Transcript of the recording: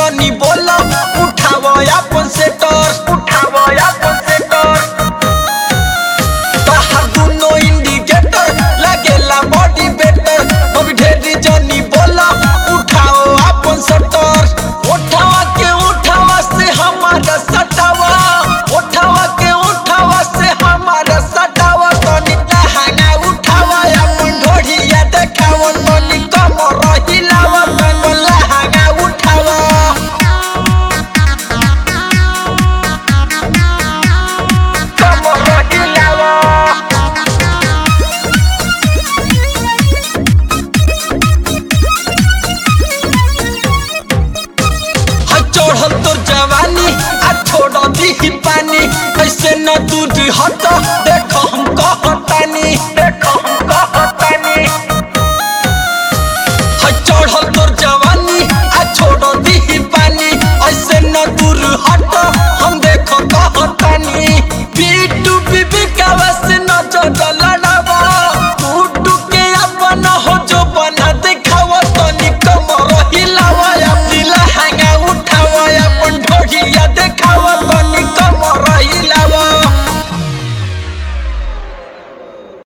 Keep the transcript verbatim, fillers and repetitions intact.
जनी बोला उठाव अपन सेटर उठाव अपन सेटर तहार दुनो इंडिकेटर लागेला बॉडी बेटर अभी ढेरी जनी बोला उठाव अपन सेटर उठावा के उठावा से हमारा सटावा उठावा के उठावा से हमारा सटावा तनी लहंगा उठावा अपन ढोढ़िया देखावा तनी कमर हिलावा तनी लहंगा उठावा कमर हिलावा चढ़ल तोर जवानी आ छोड़ दी पानी ऐसे न दूर हट देख हम